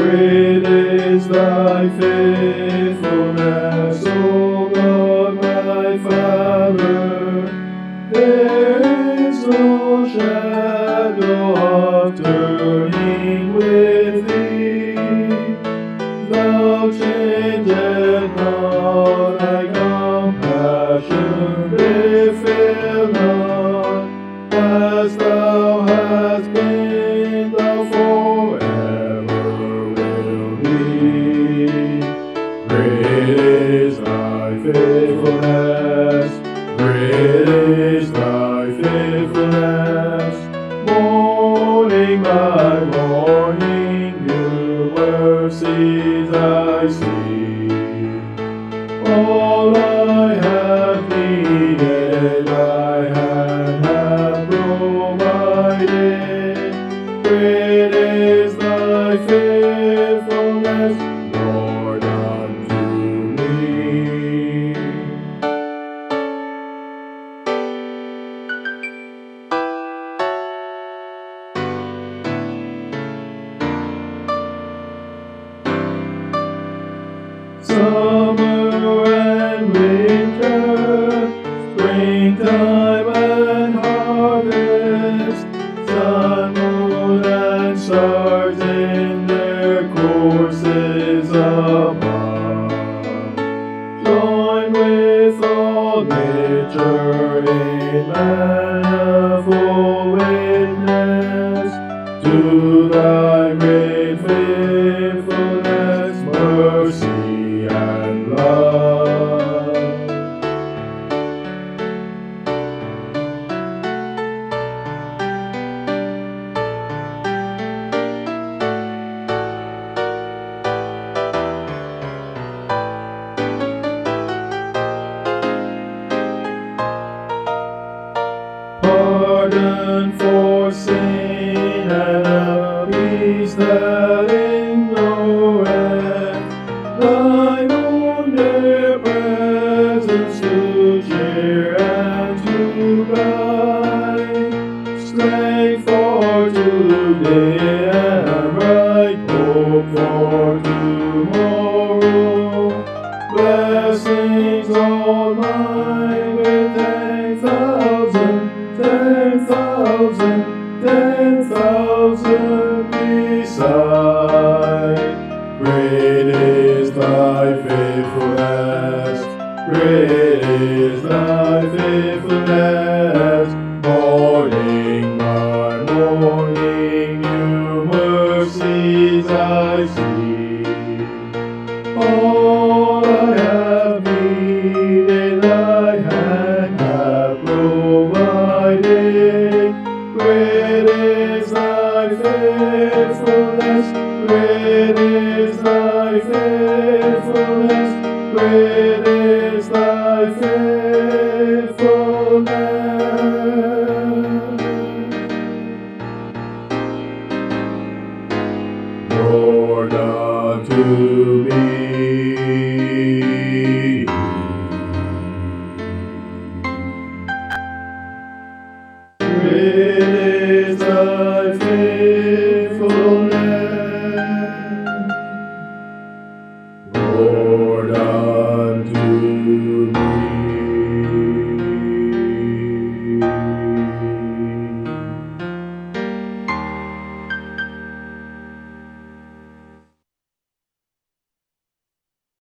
Great is thy faithfulness, O God my Father. There is no shadow of turning with thee. Thou changest not, thy compassion they fail not. As thou hast been, thou forever will be. Great is thy faithfulness, great is thy faithfulness. Morning by morning, new mercies I see. All I have needed, thy hand hath provided. Great is thy faithfulness, Lord, unto me. Summer and winter, springtime and harvest, sun, moon, and stars in their courses above, join with all nature in manifold witness to thy great faithfulness, mercy, and love. Pardon for sin and a peace that ignoreth, thine own dear presence to cheer and to guide, strength for today and bright hope for tomorrow, blessings all mine with 10,000 beside. Great is thy faithfulness, great is thy faithfulness. Morning by morning, new mercies I see. All I have needed, thy hand hath provided. Great is thy faithfulness, great is thy faithfulness, great is thy faithfulness. Lord, unto